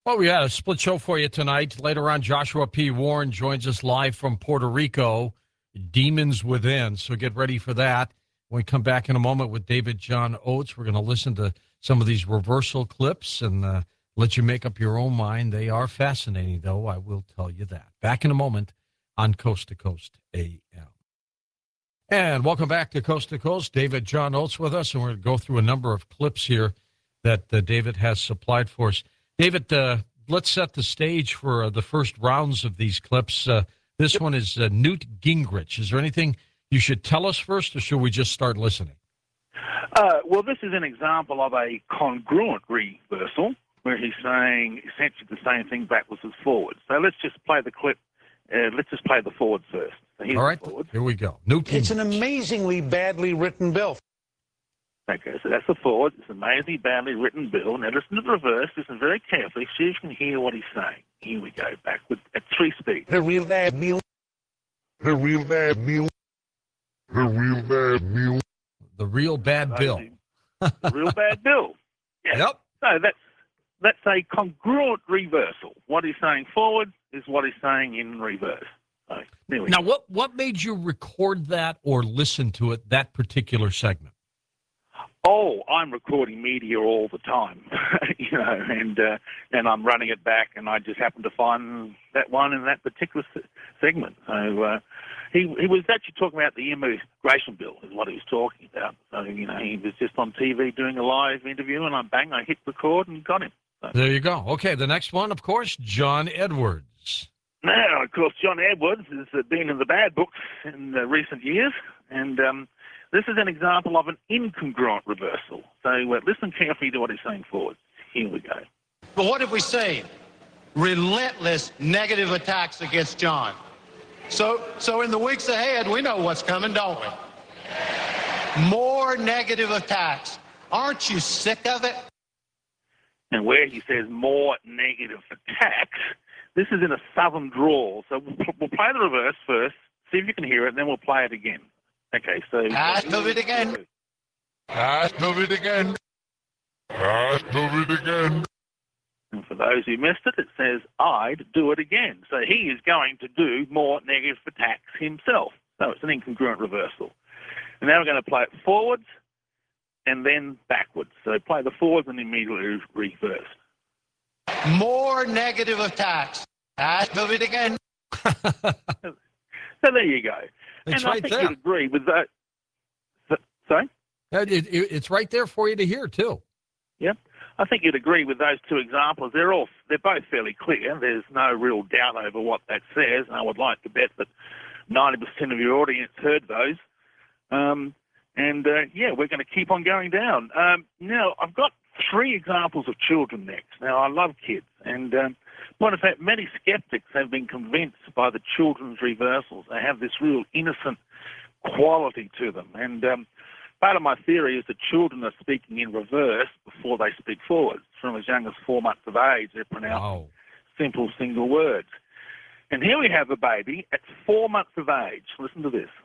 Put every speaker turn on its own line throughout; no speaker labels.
Well, we got a split show for you tonight. Later on, Joshua P. Warren joins us live from Puerto Rico, Demons Within. So get ready for that. When we come back in a moment with David John Oates, we're going to listen to some of these reversal clips and let you make up your own mind. They are fascinating, though, I will tell you that. Back in a moment on Coast to Coast AM. And welcome back to Coast. David John Oates with us, and we're going to go through a number of clips here that David has supplied for us. David, let's set the stage for the first rounds of these clips. This one is Newt Gingrich. Is there anything you should tell us first, or should we just start listening?
Well, this is an example of a congruent reversal, where he's saying essentially the same thing backwards as forwards. So let's just play the clip. Let's just play the forwards first. So
all right, here we go. Newt Gingrich.
It's an amazingly badly written bill.
Okay, so that's the forward. It's an amazingly badly written bill. Now listen to the reverse. Listen very carefully. See if you can hear what he's saying. Here we go, backward at 3 speed.
The real bad bill.
The real bad bill.
The real bad bill. Yeah.
Yep.
So that's a congruent reversal. What he's saying forward is what he's saying in reverse. So, there we
now,
go.
what made you record that or listen to it, that particular segment?
Oh, I'm recording media all the time, and I'm running it back, and I just happened to find that one in that particular segment. So he was actually talking about the immigration bill is what he was talking about. So, he was just on TV doing a live interview, and I hit record and got him. So.
There you go. Okay, the next one, of course, John Edwards.
Now, of course, John Edwards has been in the bad books in recent years, and this is an example of an incongruent reversal. So listen carefully to what he's saying forward. Here we go.
But what did we say? Relentless negative attacks against John. So in the weeks ahead, we know what's coming, don't we? More negative attacks. Aren't you sick of it?
And where he says more negative attacks, this is in a southern drawl. So we'll play the reverse first, see if you can hear it, and then we'll play it again. Okay, so...
Move it again.
Move it again. Move it again. And for those who missed it, it says, I'd do it again. So he is going to do more negative attacks himself. So it's an incongruent reversal. And now we're going to play it forwards and then backwards. So play the forwards and immediately reverse.
More negative attacks. Move it again.
So there you go.
It's
and
right
I think
there.
you'd agree with that. Sorry?
It's right there for you to hear, too.
Yep. I think you'd agree with those two examples. They're both fairly clear. There's no real doubt over what that says. And I would like to bet that 90% of your audience heard those. We're going to keep on going down. Now, I've got 3 examples of children next. Now, I love kids. And point of fact, many skeptics have been convinced by the children's reversals. They have this real innocent quality to them. And part of my theory is that children are speaking in reverse before they speak forwards. From as young as 4 months of age, they're pronouncing simple single words. And here we have a baby at 4 months of age. Listen to this.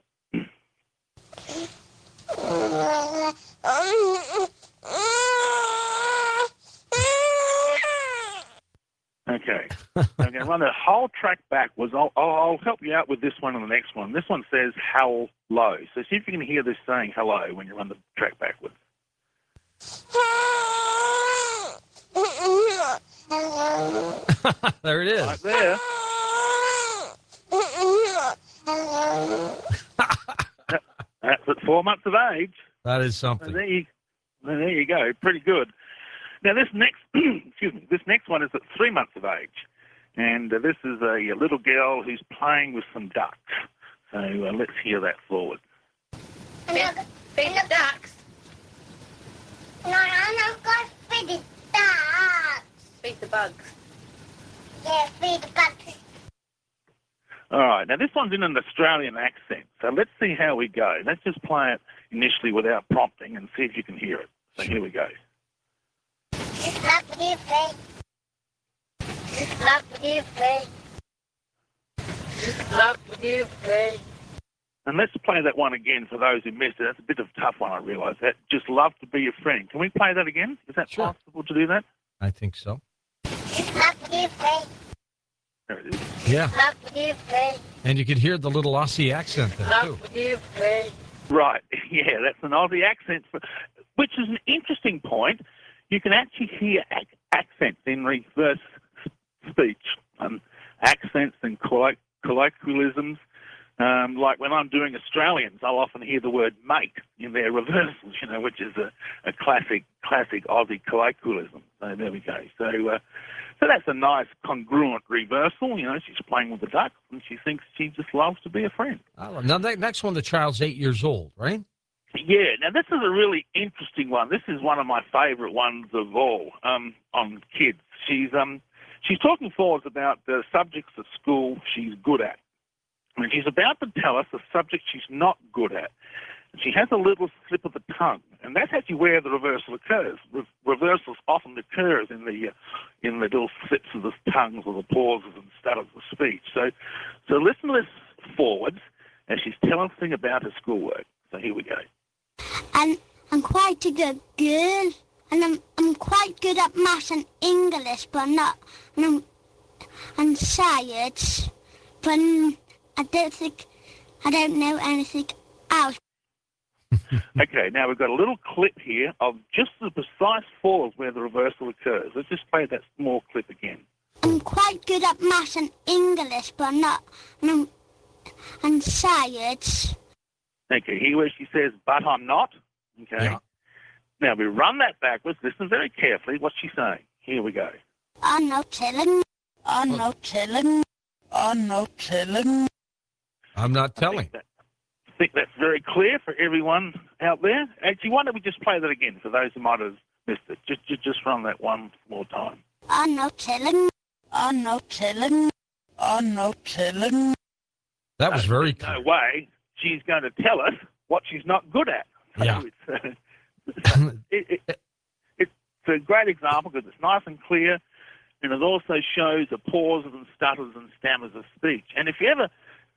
Okay. I'm going to run the whole track backwards. I'll help you out with this one and the next one. This one says howl low. So see if you can hear this saying hello when you run the track backwards.
There it is.
Right there. That's at 4 months of age.
That is something.
And there you go. Pretty good. Now this next, this next one is at 3 months of age, and this is a little girl who's playing with some ducks. So let's hear that forward.
Feed the ducks. No, I'm not going to feed the ducks. Feed the bugs. Yeah, feed the bugs.
All right. Now this one's in an Australian accent, so let's see how we go. Let's just play it initially without prompting and see if you can hear it. So here we go.
It's not you, Faye. It's not you, Faye. It's not you, Faye.
And let's play that one again for those who missed it. That's a bit of a tough one, I realise that. Just love to be your friend. Can we play that again? Is that possible to do that?
I think so.
It's not you, Faith.
There it is.
Yeah.
Love you, Faith.
And you could hear the little Aussie accent there, too.
Love you, Faith.
Right, yeah, that's an Aussie accent, which is an interesting point. You can actually hear accents in reverse speech, accents and colloquialisms. Like when I'm doing Australians, I'll often hear the word mate in their reversals, which is a classic Aussie colloquialism. So there we go. So that's a nice congruent reversal. She's playing with the ducks and she thinks she just loves to be a friend.
Now, that next one, the child's 8 years old, right?
Yeah, now this is a really interesting one. This is one of my favourite ones of all on kids. She's talking forwards about the subjects at school she's good at. And she's about to tell us the subject she's not good at. She has a little slip of the tongue, and that's actually where the reversal occurs. Reversals often occurs in the little slips of the tongues or the pauses and stutters of speech. So listen to this forwards as she's telling us about her schoolwork. So here we go.
And I'm quite a good girl, and I'm quite good at maths and English, but I'm not. And science, but I don't know anything else.
Okay, now we've got a little clip here of just the precise pause where the reversal occurs. Let's just play that small clip again.
I'm quite good at maths and English, but I'm not. And science.
Okay, here where she says, but I'm not. Okay.
Yeah.
Now we run that backwards. Listen very carefully. What's she saying? Here we go.
I'm not telling. I'm not telling. I'm not telling.
I'm not telling.
I think that's very clear for everyone out there. Actually, why don't we just play that again for those who might have missed it? Just run that one more time.
I'm not telling. I'm not telling. I'm not telling.
That was very
There's
clear.
no way she's going to tell us what she's not good at.
Yeah.
It's a great example because it's nice and clear, and it also shows the pauses and stutters and stammers of speech. And if you ever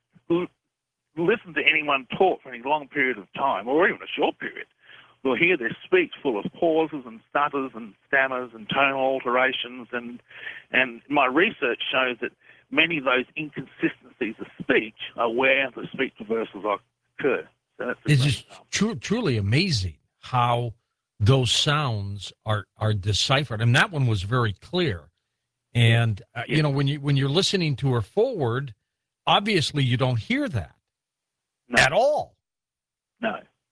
listen to anyone talk for any long period of time, or even a short period, you'll hear their speech full of pauses and stutters and stammers and tonal alterations. And my research shows that many of those inconsistencies of speech are where the speech reversals occur. So that's a
It's
great
just
example.
truly amazing how those sounds are deciphered. And that one was very clear. And, when you're listening to her forward, obviously you don't hear that at all.
No.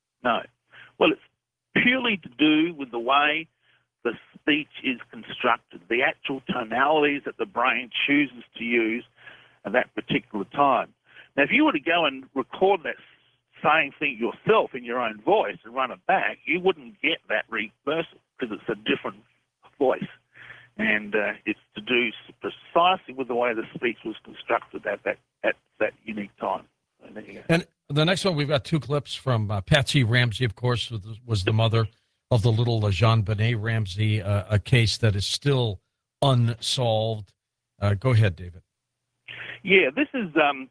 Well, it's purely to do with the way the speech is constructed, the actual tonalities that the brain chooses to use at that particular time. Now, if you were to go and record that same thing yourself in your own voice and run it back, you wouldn't get that reversal because it's a different voice. And it's to do precisely with the way the speech was constructed at that unique time. So there you go.
And the next one, we've got two clips from Patsy Ramsey, of course, was the mother of the little Jean-Benet Ramsey, a case that is still unsolved. Go ahead, David.
Yeah, this is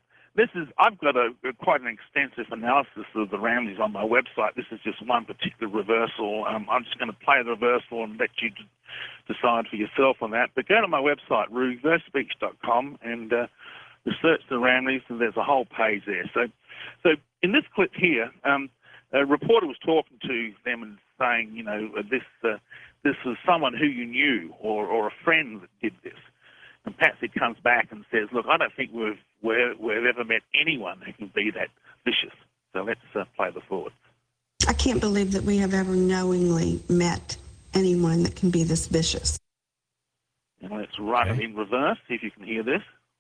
I've got quite an extensive analysis of the Ramseys on my website. This is just one particular reversal. I'm just going to play the reversal and let you decide for yourself on that. But go to my website, reversespeech.com, and search the Ramseys, and there's a whole page there. So in this clip here, a reporter was talking to them and saying, this was someone who you knew or a friend that did this. And Patsy comes back and says, look, I don't think we've ever met anyone who can be that vicious. So let's play the forward.
I can't believe that we have ever knowingly met anyone that can be this vicious.
Now let's run it in reverse, see if you can hear this.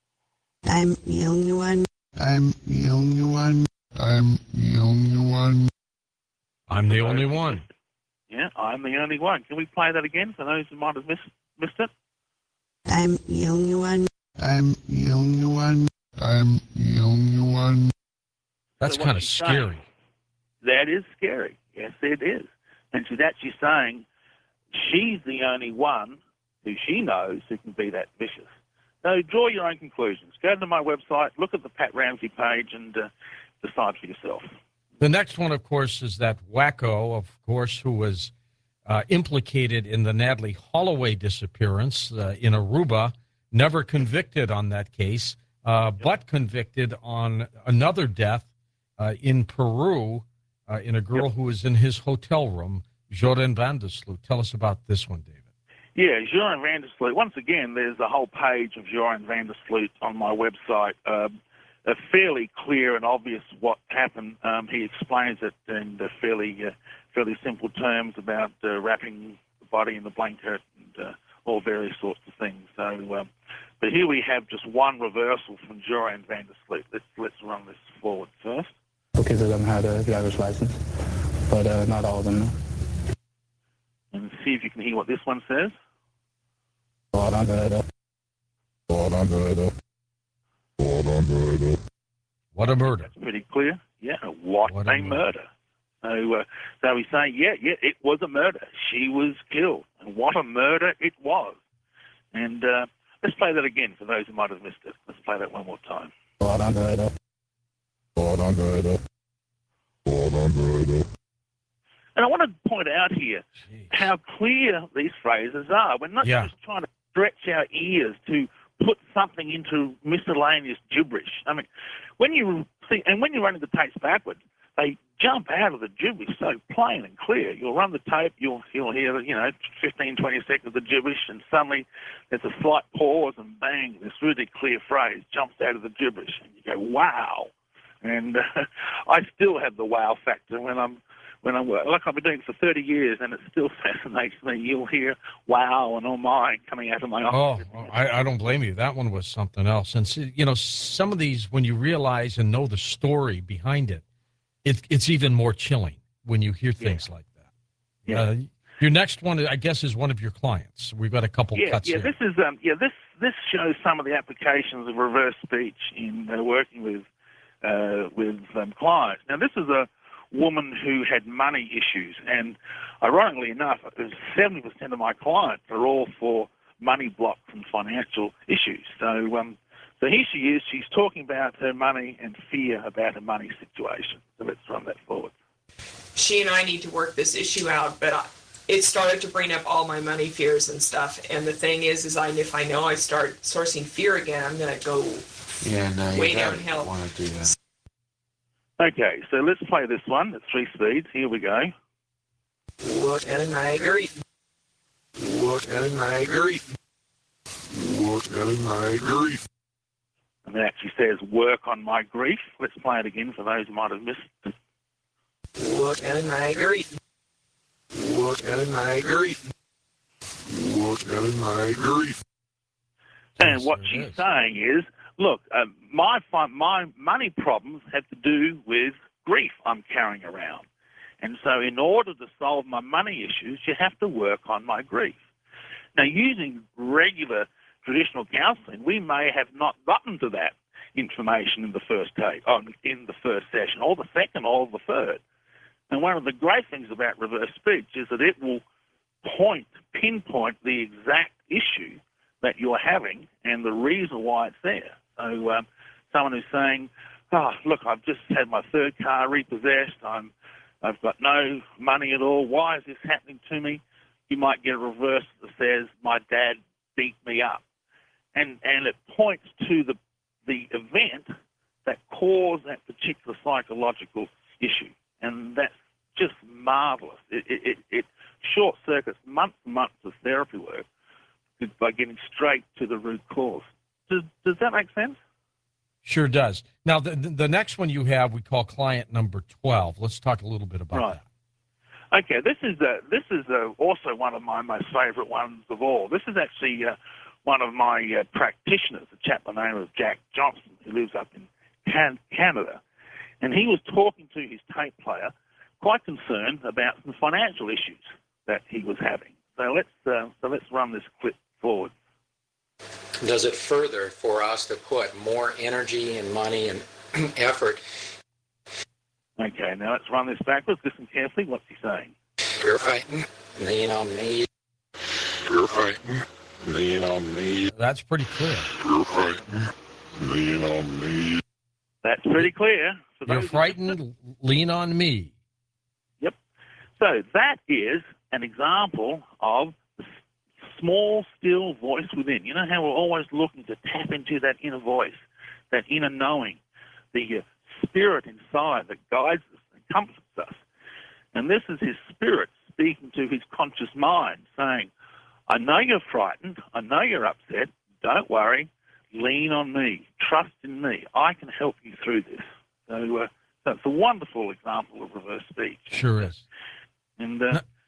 I'm the only one.
I'm the only one. I'm the only one.
I'm the only one.
Yeah, I'm the only one. Can we play that again for those who might have missed it?
I'm the only one.
I'm the only one. I'm the only one.
That's
So what
kind of
she's
scary.
saying, that is scary. Yes, it is. And she's actually saying she's the only one who she knows who can be that vicious. So draw your own conclusions. Go to my website, look at the Pat Ramsey page, and decide for yourself.
The next one, of course, is that wacko, of course, who was implicated in the Natalie Holloway disappearance in Aruba, never convicted on that case, but convicted on another death in Peru in a girl who was in his hotel room, Joran van der Sloot. Tell us about this one, David.
Yeah, Joran van der Sloot. Once again, there's a whole page of Joran van der Sloot on my website. Fairly clear and obvious what happened. He explains it in fairly simple terms about wrapping the body in the blanket and all various sorts of things. So, but here we have just one reversal from Joran van der Sloot. Let's run this forward first.
Kids of them had a driver's license, but not all of them.
And see if you can hear what this one says.
What a murder.
That's pretty clear. Yeah, what a murder. So we say, yeah, it was a murder. She was killed. And what a murder it was. And let's play that again for those who might have missed it. Let's play that one more time. And I want to point out here how clear these phrases are. We're not just trying to stretch our ears to put something into miscellaneous gibberish. I mean, when you see, and when you're running the tapes backwards, they jump out of the gibberish so plain and clear. You'll run the tape, you'll hear, 15, 20 seconds of gibberish, and suddenly there's a slight pause, and bang, this really clear phrase jumps out of the gibberish, and you go, wow. And I still have the wow factor when I'm like I've been doing it for 30 years, and it still fascinates me. You'll hear wow and oh my coming out of my office.
Oh, I don't blame you. That one was something else. And, some of these, when you realize and know the story behind it, it's even more chilling when you hear things like that.
Yeah.
Your next one, I guess, is one of your clients. We've got a couple cuts here.
This is this shows some of the applications of reverse speech in working with clients. Now, this is a woman who had money issues, and ironically enough, 70% of my clients are all for money blocks and financial issues. So here she is. She's talking about her money and fear about her money situation. So let's run that forward.
She and I need to work this issue out, but it started to bring up all my money fears and stuff. And the thing is if I know I start sourcing fear again, I'm going to go way downhill.
Want to do that.
Okay, so let's play this one at 3 speeds. Here we go.
What a nigger.
What a nigger. What a nigger.
And it actually says, work on my grief. Let's play it again for those who might have missed it.
What a nigger.
What a nigger. What a nigger.
And what she's saying is, look, my money problems have to do with grief I'm carrying around. And so in order to solve my money issues, you have to work on my grief. Now, using regular traditional counselling, we may have not gotten to that information in the first tape, in the first session, or the second, or the third. And one of the great things about reverse speech is that it will pinpoint the exact issue that you're having and the reason why it's there. So someone who's saying, look, I've just had my third car repossessed. I've got no money at all. Why is this happening to me? You might get a reverse that says, my dad beat me up. And it points to the event that caused that particular psychological issue. And that's just marvelous. It short-circuits months and months of therapy work by getting straight to the root cause. Does that make sense?
Sure does. Now, the next one you have, we call client number 12. Let's talk a little bit about that.
Okay, this is also one of my most favourite ones of all. This is actually one of my practitioners, a chap by the name of Jack Johnson, who lives up in Canada. And he was talking to his tape player, quite concerned about some financial issues that he was having. So let's run this clip forward.
Does it further for us to put more energy and money and effort?
Okay, now let's run this backwards. Listen carefully. What's he saying?
You're fighting. Lean on me.
You're fighting. Lean on me.
That's pretty clear.
You're fighting. Lean on me.
That's pretty clear.
You're frightened. Lean on me.
Yep. So that is an example of small, still voice within. You know how we're always looking to tap into that inner voice, that inner knowing, the spirit inside that guides us and comforts us. And this is his spirit speaking to his conscious mind, saying, I know you're frightened. I know you're upset. Don't worry. Lean on me. Trust in me. I can help you through this. So it's a wonderful example of reverse speech.
Sure is.
And,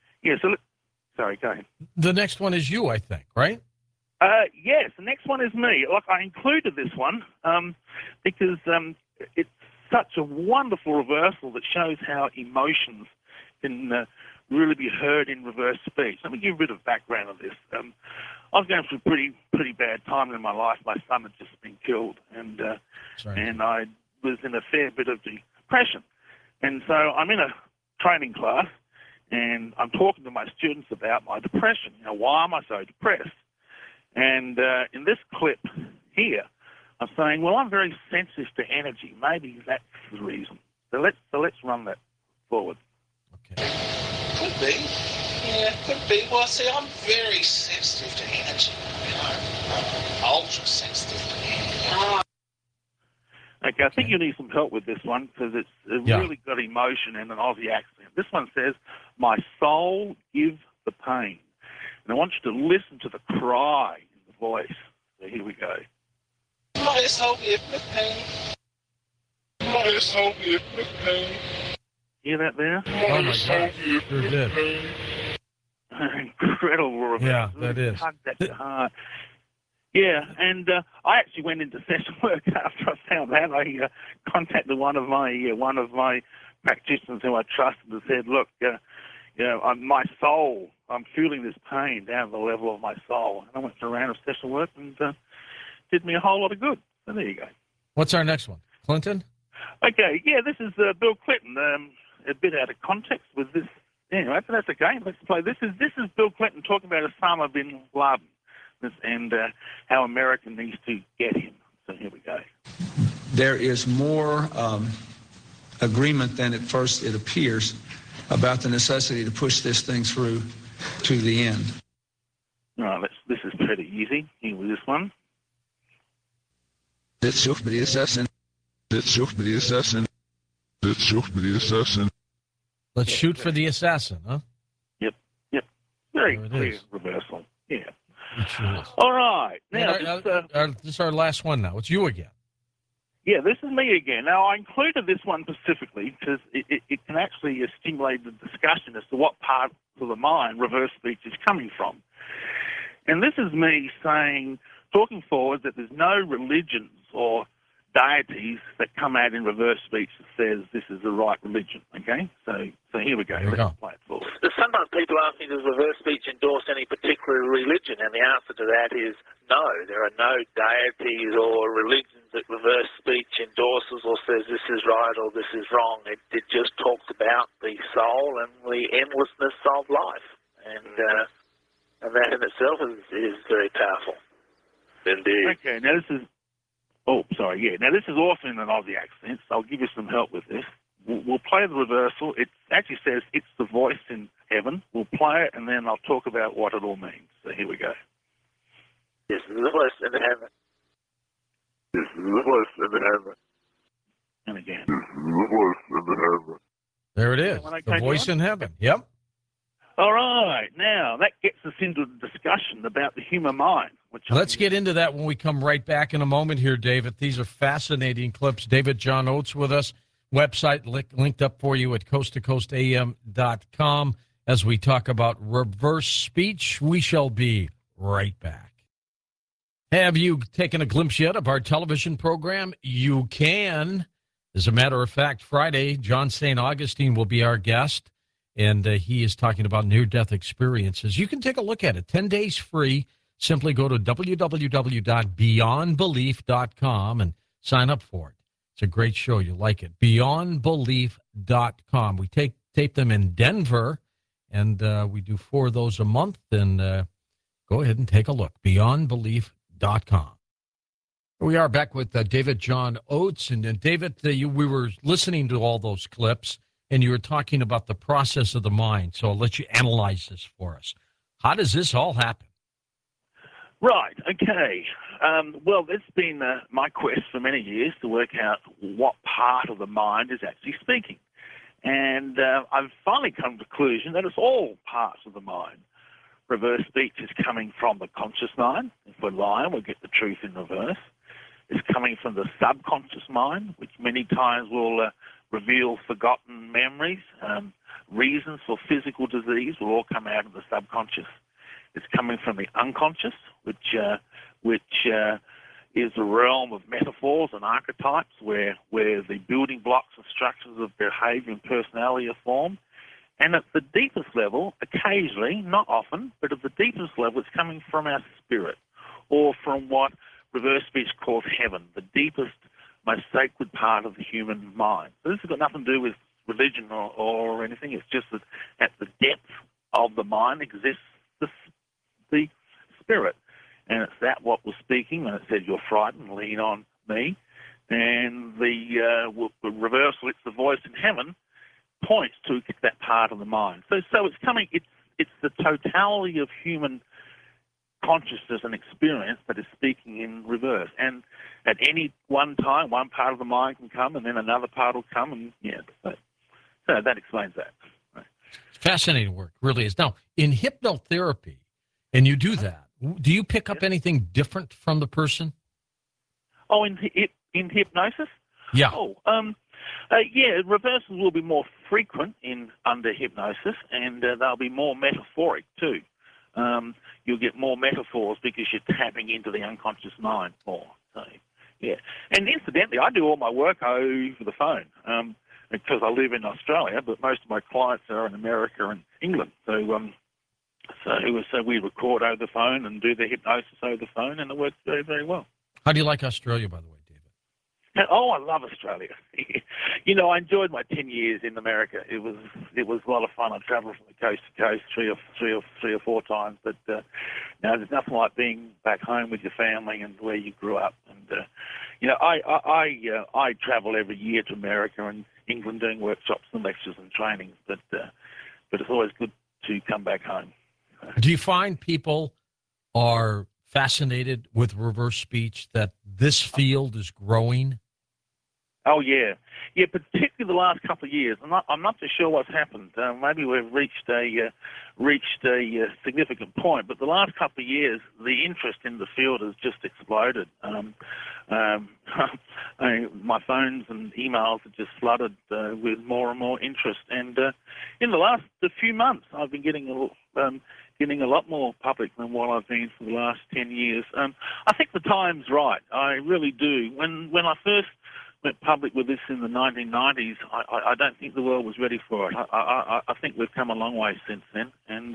sorry, go ahead.
The next one is you, I think, right?
Yes, the next one is me. Look, I included this one because it's such a wonderful reversal that shows how emotions can really be heard in reverse speech. Let me give a bit of background on this. I was going through a pretty bad time in my life. My son had just been killed, and I was in a fair bit of depression. And so I'm in a training class, and I'm talking to my students about my depression. You know, why am I so depressed? And in this clip here, I'm saying, well, I'm very sensitive to energy. Maybe that's the reason. So let's run that forward.
Okay.
Could be. Yeah, could be. Well, see, I'm very sensitive to energy. You know, ultra sensitive to energy.
Okay, I think you need some help with this one because it's really got emotion and an Aussie accent. This one says, my soul give the pain. And I want you to listen to the cry in the voice. So here we go.
My soul give the pain. My soul give the pain.
Hear that there?
Oh, my God. Sure did.
Incredible reverse.
Yeah, that is.
Hug that to heart. Yeah, and I actually went into session work after I found that. I contacted one of my practitioners who I trusted and said, look, my soul, I'm feeling this pain down at the level of my soul. And I went through a round of session work and did me a whole lot of good. So there you go.
What's our next one? Clinton?
Okay, yeah, this is Bill Clinton. A bit out of context with this. Anyway, but that's okay. Let's play. This is Bill Clinton talking about Osama bin Laden and how America needs to get him. So here we go.
There is more agreement than at first it appears about the necessity to push this thing through to the end.
All right, this is pretty easy. Here with this one.
Let's shoot for the assassin. Let's shoot for the assassin. Let's shoot for the assassin.
Let's shoot for the assassin, huh?
Yep. Very clear reversal. Yeah.
It sure is.
All right. Now,
this is our last one now. It's you again.
Yeah, this is me again. Now, I included this one specifically because it can actually stimulate the discussion as to what part of the mind reverse speech is coming from. And this is me saying, talking forward, that there's no religions or deities that come out in reverse speech that says this is the right religion, okay? So here we go. Let's play it forward.
Sometimes people ask me, does reverse speech endorse any particular religion? And the answer to that is no. There are no deities or religions that reverse speech endorses or says this is right or this is wrong. It just talks about the soul and the endlessness of life. And that in itself is very powerful. Indeed.
Okay, now this is... Oh, sorry, yeah. Now, this is also in an Aussie accent, so I'll give you some help with this. We'll play the reversal. It actually says it's the voice in heaven. We'll play it, and then I'll talk about what it all means. So here we go.
This is the voice in heaven. This is the voice in heaven.
And again.
This is the voice in heaven.
There it is. The voice in heaven. Yep.
All right. Now, that gets us into a discussion about the human mind.
Let's get into that when we come right back in a moment here, David. These are fascinating clips. David John Oates with us. Website linked up for you at coasttocoastam.com as we talk about reverse speech. We shall be right back. Have you taken a glimpse yet of our television program? You can. As a matter of fact, Friday, John St. Augustine will be our guest, and he is talking about near-death experiences. You can take a look at it. 10 days free. Simply go to www.beyondbelief.com and sign up for it. It's a great show. You'll like it. Beyondbelief.com. We tape them in Denver, and we do 4 of those a month. And go ahead and take a look. Beyondbelief.com. We are back with David John Oates. And David, we were listening to all those clips, and you were talking about the process of the mind. So I'll let you analyze this for us. How does this all happen?
Right, okay. Well, it's been my quest for many years to work out what part of the mind is actually speaking. And I've finally come to the conclusion that it's all parts of the mind. Reverse speech is coming from the conscious mind. If we're lying, we'll get the truth in reverse. It's coming from the subconscious mind, which many times will reveal forgotten memories. Reasons for physical disease will all come out of the subconscious. It's coming from the unconscious, which is the realm of metaphors and archetypes where the building blocks and structures of behavior and personality are formed. And at the deepest level, occasionally, not often, but at the deepest level, it's coming from our spirit, or from what reverse speech calls heaven, the deepest, most sacred part of the human mind. So this has got nothing to do with religion or anything. It's just that at the depth of the mind exists the spirit. And it's that what was speaking when it said, "You're frightened, lean on me." And the reversal, it's the voice in heaven, points to that part of the mind. So it's coming, it's the totality of human consciousness and experience that is speaking in reverse. And at any one time, one part of the mind can come, and then another part will come, and so that explains that. Right.
Fascinating work, really is. Now, in hypnotherapy, and you do that, do you pick up anything different from the person?
Oh, in hypnosis?
Yeah.
Reversals will be more frequent under hypnosis, and they'll be more metaphoric too. You'll get more metaphors because you're tapping into the unconscious mind more. So, yeah. And incidentally, I do all my work over the phone because I live in Australia, but most of my clients are in America and England. So we record over the phone and do the hypnosis over the phone, and it works very, very well.
How do you like Australia, by the way, David?
Oh, I love Australia. I enjoyed my 10 years in America. It was a lot of fun. I travelled from the coast to coast three or four times. But there's nothing like being back home with your family and where you grew up. And I travel every year to America and England doing workshops and lectures and trainings. But it's always good to come back home.
Do you find people are fascinated with reverse speech, that this field is growing?
Oh, yeah. Yeah, particularly the last couple of years. I'm not too sure what's happened. Maybe we've reached a significant point, but the last couple of years, the interest in the field has just exploded. My phones and emails are just flooded with more and more interest. And in the last few months, I've been getting a lot more public than what I've been for the last 10 years. I think the time's right. I really do. When I first went public with this in the 1990s, I don't think the world was ready for it. I think we've come a long way since then, and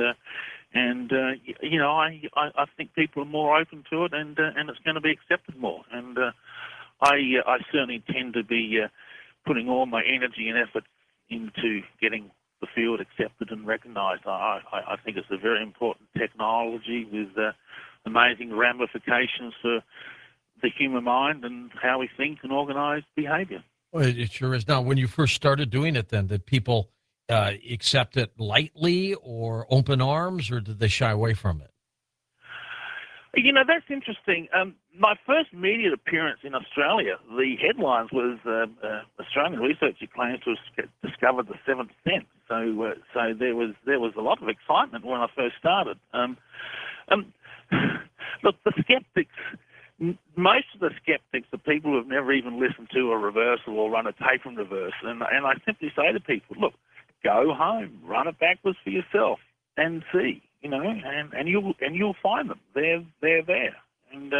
I think people are more open to it, and it's going to be accepted more. And I certainly tend to be putting all my energy and effort into getting the field accepted and recognised. I think it's a very important technology with amazing ramifications for the human mind and how we think and organise behaviour.
Well, it sure is. Now, when you first started doing it then, did people accept it lightly or open arms, or did they shy away from it?
That's interesting. My first media appearance in Australia, the headlines was Australian researcher claims to have discovered the seventh sense. So there was a lot of excitement when I first started. Look, the skeptics, most of the skeptics are people who have never even listened to a reversal or run a tape in reverse. And I simply say to people, look, go home, run it backwards for yourself and see, and you'll find them. They're there. And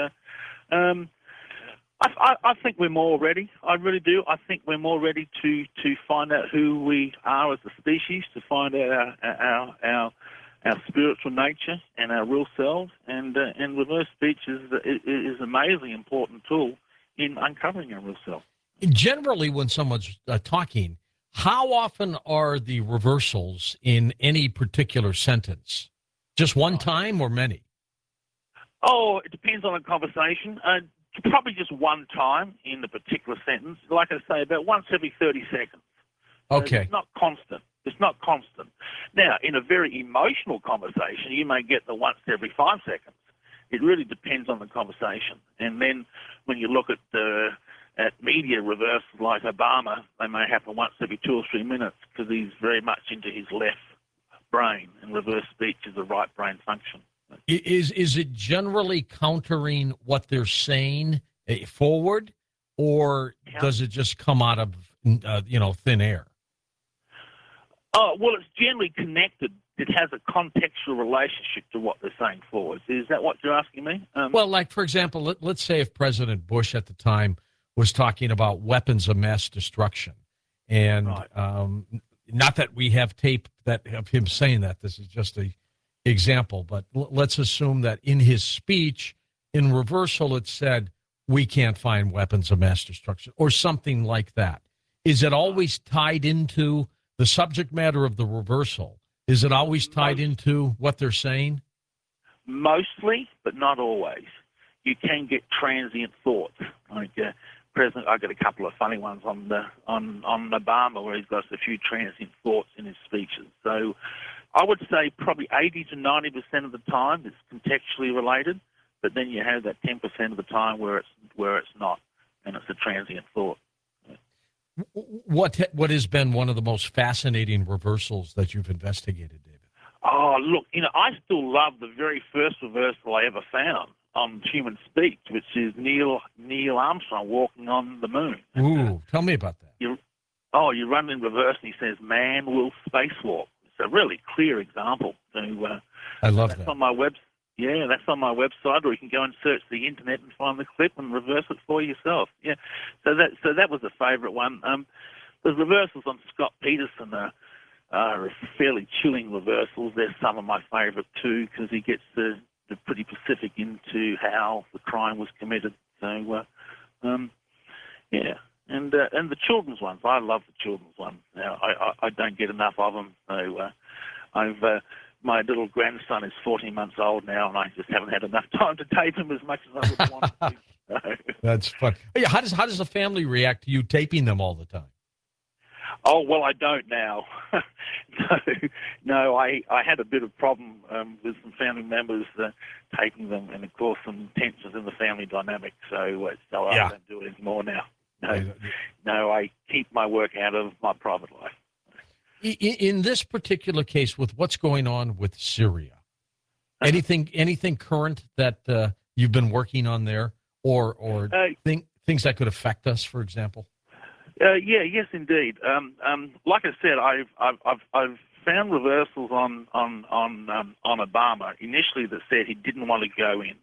I think we're more ready. I really do. I think we're more ready to find out who we are as a species, to find out our spiritual nature and our real selves. And reverse speech is an amazingly important tool in uncovering our real self.
Generally, when someone's talking, how often are the reversals in any particular sentence? Just one time or many?
Oh, it depends on the conversation. Probably just one time in the particular sentence. Like I say, about once every 30 seconds.
Okay.
It's not constant. It's not constant. Now, in a very emotional conversation, you may get the once every 5 seconds. It really depends on the conversation. And then when you look at media reversals like Obama, they may happen once every 2 or 3 minutes because he's very much into his left brain, and reverse speech is a right brain function.
Is it generally countering what they're saying forward, or does it just come out of thin air?
Oh, well, it's generally connected. It has a contextual relationship to what they're saying forward. Is that what you're asking me?
Well, like, for example, let's say if President Bush at the time was talking about weapons of mass destruction, and not that we have tape of him saying that. This is just a example, but let's assume that in his speech, in reversal, it said, we can't find weapons of mass destruction, or something like that. Is it always tied into the subject matter of the reversal? Is it always tied into what they're saying?
Mostly, but not always. You can get transient thoughts. Like President, I got a couple of funny ones on Obama, where he's got a few transient thoughts in his speeches. So I would say probably 80 to 90% of the time it's contextually related, but then you have that 10% of the time where it's not, and it's a transient thought.
What has been one of the most fascinating reversals that you've investigated, David?
Oh, look, I still love the very first reversal I ever found on human speech, which is Neil Armstrong walking on the moon.
Ooh, tell me about that.
You run in reverse, and he says, "Man will spacewalk." It's a really clear example. So,
I love
that's
that.
on my website. Yeah, that's on my website, or you can go and search the internet and find the clip and reverse it for yourself. Yeah, so that was a favourite one. The reversals on Scott Peterson are fairly chilling reversals. They're some of my favourite too, because he gets pretty specific into how the crime was committed. So, yeah. And the children's ones, I love the children's ones. Now, I don't get enough of them. So my little grandson is 14 months old now, and I just haven't had enough time to tape him as much as I would want to. So.
That's fun. Yeah, how does the family react to you taping them all the time?
Oh, well, I don't now. No, I had a bit of problem with some family members taping them, and of course some tensions in the family dynamic. So I don't do it anymore now. No, I keep my work out of my private life.
In this particular case, with what's going on with Syria, anything current that you've been working on there, or things that could affect us, for example?
Yes, indeed. Like I said, I've found reversals on Obama initially that said he didn't want to go in.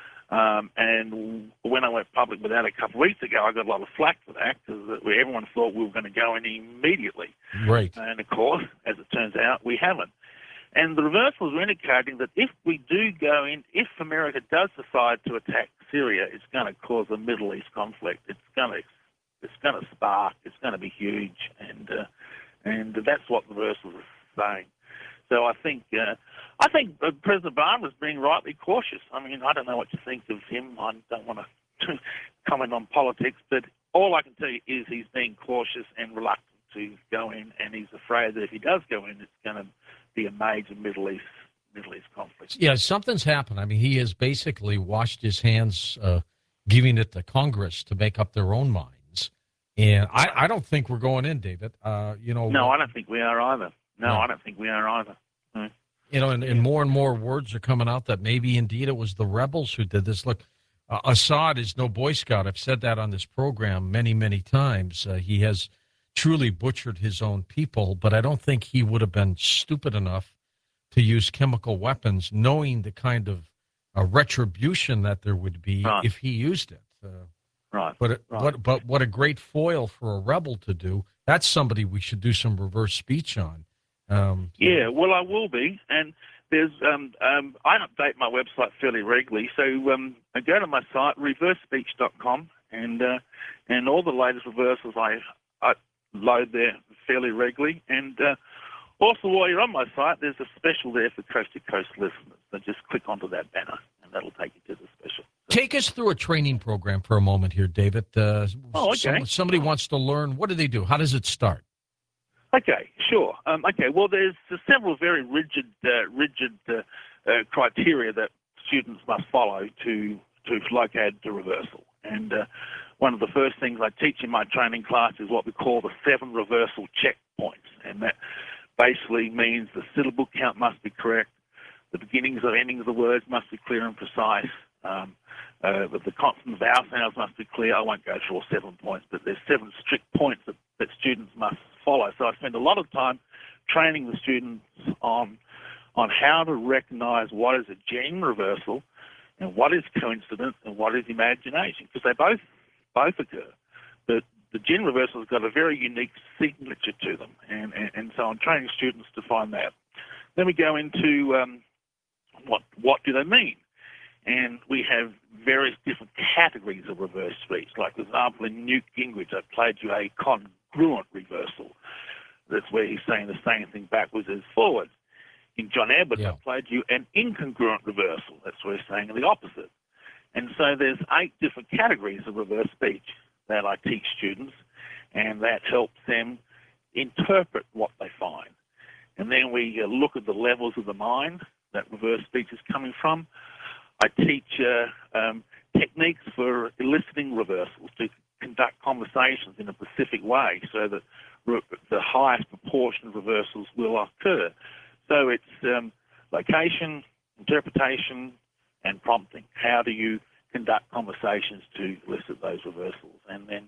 And when I went public with that a couple of weeks ago, I got a lot of flack for that because everyone thought we were going to go in immediately.
Right.
And of course, as it turns out, we haven't. And the reversals are indicating that if we do go in, if America does decide to attack Syria, it's going to cause a Middle East conflict. It's going to spark. It's going to be huge, and that's what the reversals are saying. So I think President Obama is being rightly cautious. I mean, I don't know what to think of him. I don't want to comment on politics, but all I can tell you is he's being cautious and reluctant to go in, and he's afraid that if he does go in, it's going to be a major Middle East conflict.
Yeah, something's happened. I mean, he has basically washed his hands, giving it to Congress to make up their own minds. And I don't think we're going in, David.
No, I don't think we are either. No, I don't think we are either. No.
And more words are coming out that maybe indeed it was the rebels who did this. Look, Assad is no Boy Scout. I've said that on this program many, many times. He has truly butchered his own people, but I don't think he would have been stupid enough to use chemical weapons, knowing the kind of retribution that there would be if he used it.
Right.
But what a great foil for a rebel to do. That's somebody we should do some reverse speech on.
Yeah, well, I will be, and there's I update my website fairly regularly, so I go to my site reversespeech.com, and all the latest reversals I load there fairly regularly, and also while you're on my site, there's a special there for Coast to Coast listeners. So just click onto that banner, and that'll take you to the special.
Take us through a training program for a moment here, David.
Okay.
Somebody wants to learn. What do they do? How does it start?
Okay, sure. Okay, well, there's several very rigid criteria that students must follow to locate the reversal. And one of the first things I teach in my training class is what we call the 7 reversal checkpoints. And that basically means the syllable count must be correct, the beginnings or endings of the words must be clear and precise, the consonant vowel sounds must be clear. I won't go through all 7 points, but there's 7 strict points that students must follow. So I spend a lot of time training the students on how to recognise what is a genuine reversal and what is coincidence and what is imagination, because they both occur. But the genuine reversal has got a very unique signature to them, and so I'm training students to find that. Then we go into what do they mean? And we have various different categories of reverse speech. Like, for example, in Newt Gingrich, I played you a congruent reversal. That's where he's saying the same thing backwards as forwards. In John Edwards, I played you an incongruent reversal. That's where he's saying the opposite. And so there's 8 different categories of reverse speech that I teach students, and that helps them interpret what they find. And then we look at the levels of the mind that reverse speech is coming from. I teach techniques for eliciting reversals to conduct conversations in a specific way so that the highest proportion of reversals will occur. So it's location, interpretation, and prompting. How do you conduct conversations to elicit those reversals? And then,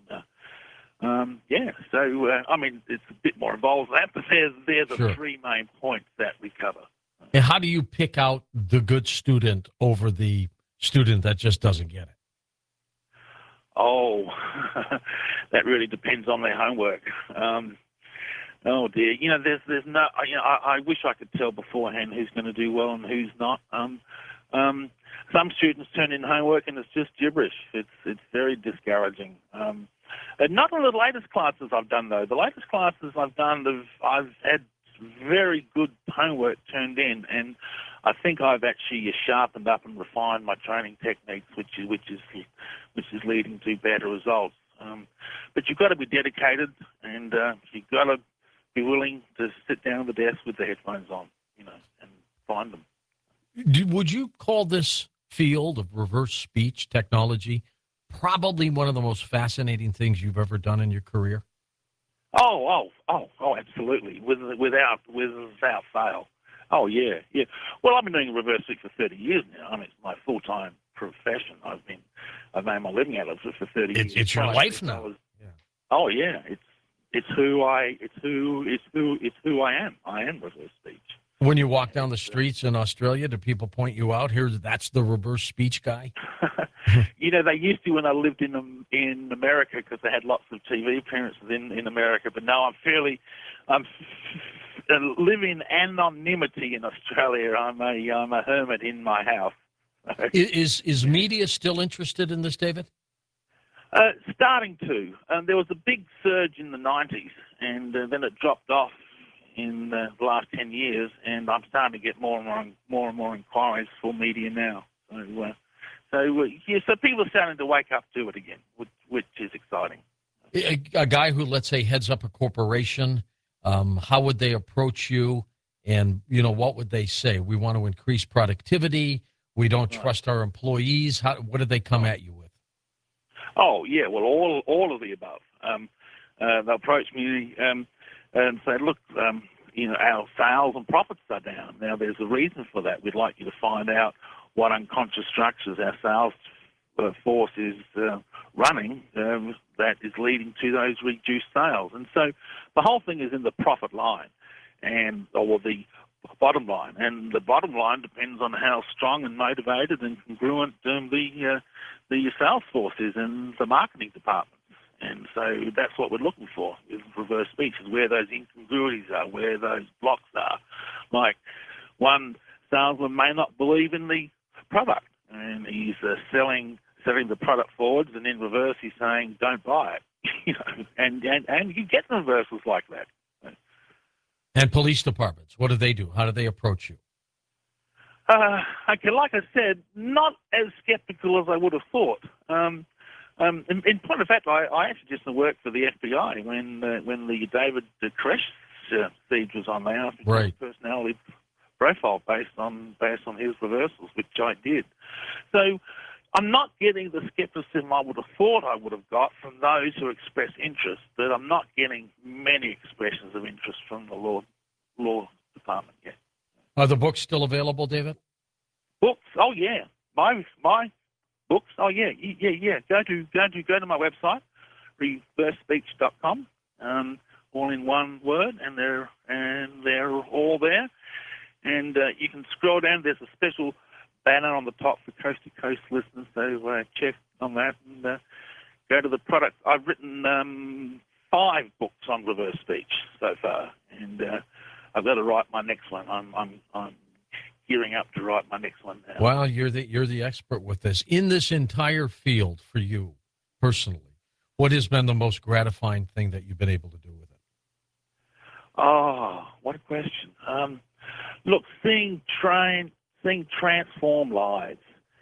I mean, it's a bit more involved than that, but they're the 3 main points that we cover.
And how do you pick out the good student over the student that just doesn't get it?
Oh, that really depends on their homework. Oh dear, you know, there's no, you know, I wish I could tell beforehand who's going to do well and who's not. Some students turn in homework and it's just gibberish. It's very discouraging. And not in the latest classes I've done though. The latest classes I've done, I've had very good homework turned in, and I think I've actually sharpened up and refined my training techniques, which is leading to better results. But you've got to be dedicated, and you've got to be willing to sit down at the desk with the headphones on, you know, and find them.
Would you call this field of reverse speech technology probably one of the most fascinating things you've ever done in your career?
Oh, absolutely, without fail. Oh, yeah. Well, I've been doing reverse speech for 30 years now. I mean, it's my full-time profession. I've made my living out of it for 30 years.
It's your life now.
Oh, yeah. It's who I am. I am reverse speech.
When you walk down the streets in Australia, do people point you out? That's the reverse speech guy.
You know, they used to when I lived in America, because they had lots of TV appearances in America. But now I'm living anonymity in Australia. I'm a hermit in my house.
Is media still interested in this, David?
Starting to. There was a big surge in the 90s, and then it dropped off in the last 10 years, and I'm starting to get more and more inquiries for media now. So people are starting to wake up to it again, which is exciting.
A guy who, let's say, heads up a corporation, how would they approach you? And, you know, what would they say? We want to increase productivity. We don't trust our employees. What do they come at you with?
Oh, yeah, well, all of the above. They'll approach me and say, look, you know, our sales and profits are down. Now, there's a reason for that. We'd like you to find out what unconscious structures our sales force is running that is leading to those reduced sales. And so the whole thing is in the profit line or the bottom line. And the bottom line depends on how strong and motivated and congruent the sales force is in the marketing department. And so that's what we're looking for with reverse speech, is where those incongruities are, where those blocks are. Like, one salesman may not believe in the product, and he's selling the product forwards, and in reverse he's saying, don't buy it. You know, and you get reversals like that.
And police departments, what do they do? How do they approach you?
Okay, like I said, not as skeptical as I would have thought. In point of fact, I actually just worked for the FBI when the David Koresh siege was on there.
Right.
Personality profile based on his reversals, which I did. So I'm not getting the skepticism I would have thought I would have got from those who express interest, but I'm not getting many expressions of interest from the law department yet.
Are the books still available, David?
Books? Oh yeah, my books. Oh yeah. Go to my website, reversespeech.com, all in one word, and they're all there. And you can scroll down. There's a special banner on the top for Coast to Coast listeners, so check on that and go to the product. I've written 5 books on reverse speech so far, and I've got to write my next one. I'm gearing up to write my next one now.
Well, you're the expert with this. In this entire field for you personally, what has been the most gratifying thing that you've been able to do with it?
Oh, what a question. Look, seeing transform lives,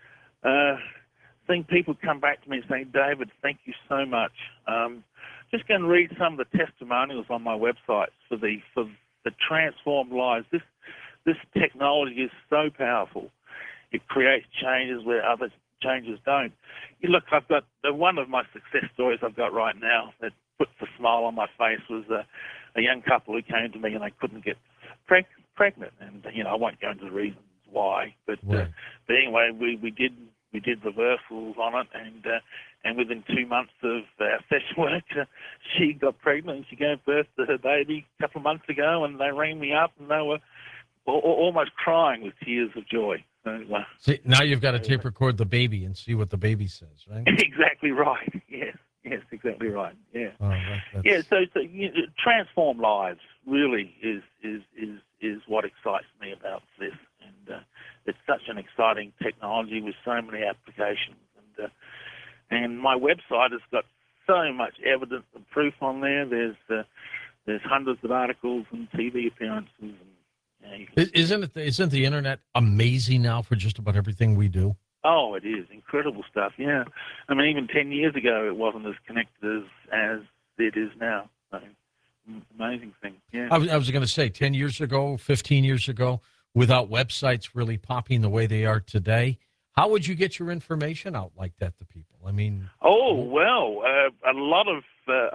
seeing people come back to me and say, David, thank you so much. Just going to read some of the testimonials on my website for the transformed lives. This technology is so powerful. It creates changes where other changes don't. Look, I've got one of my success stories I've got right now that puts a smile on my face was a young couple who came to me and they couldn't get pregnant, and I won't go into the reasons why, but anyway, we did reversals on it, and within 2 months of our session work, she got pregnant and she gave birth to her baby a couple of months ago, and they rang me up and they were almost crying with tears of joy. So,
see, now you've got to tape record the baby and see what the baby says, right?
Exactly right. Yes, exactly right. Yeah.
Oh,
yeah. So transform lives really is what excites me about this, and it's such an exciting technology with so many applications, and my website has got so much evidence and proof on there. There's hundreds of articles and TV appearances. And,
Isn't the internet amazing now for just about everything we do?
Oh, it is. Incredible stuff, yeah. I mean, even 10 years ago, it wasn't as connected as it is now. So, amazing thing, yeah.
I was going to say, 10 years ago, 15 years ago, without websites really popping the way they are today, how would you get your information out like that to people? I mean...
Oh, well, a lot of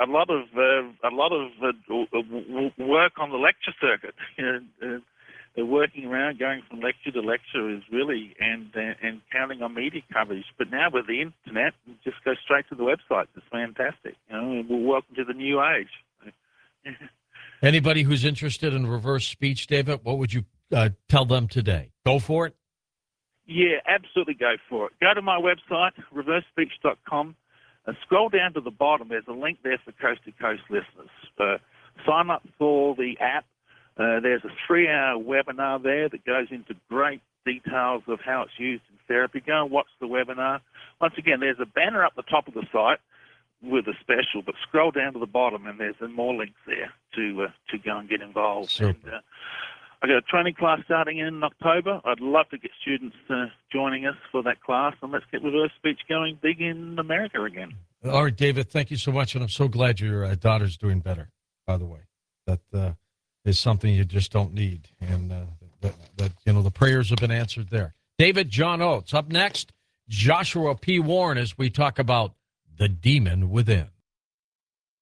work on the lecture circuit. Working around, going from lecture to lecture is really, and counting on media coverage. But now with the internet, just go straight to the website. It's fantastic. And we're welcome to the new age.
Anybody who's interested in reverse speech, David, what would you tell them today? Go for it?
Yeah, absolutely go for it. Go to my website, reversespeech.com. Scroll down to the bottom. There's a link there for Coast to Coast listeners. Sign up for the app. There's a 3-hour webinar there that goes into great details of how it's used in therapy. Go and watch the webinar. Once again, there's a banner up the top of the site with a special, but scroll down to the bottom and there's more links there to go and get involved. And, I've got a training class starting in October. I'd love to get students joining us for that class, and let's get reverse speech going big in America again.
All right, David, thank you so much, and I'm so glad your daughter's doing better, by the way. That is something you just don't need, and that the prayers have been answered there. David John Oates. Up next, Joshua P. Warren as we talk about the demon within.